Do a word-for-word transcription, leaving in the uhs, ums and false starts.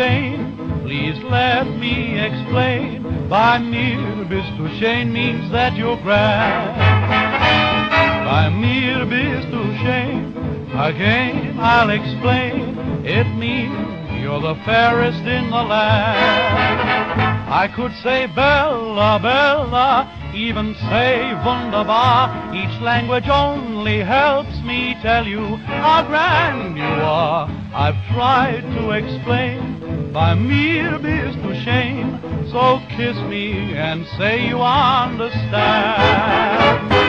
Shane. Please let me explain. Bei mir bist du schön means that you're grand. Bei mir bist du schön. Again I'll explain. It means you're the fairest in the land. I could say Bella, Bella, even say wunderbar. Each language only helps me tell you how grand you are. I've tried to explain. Bei mir bist du schön. So kiss me and say you understand.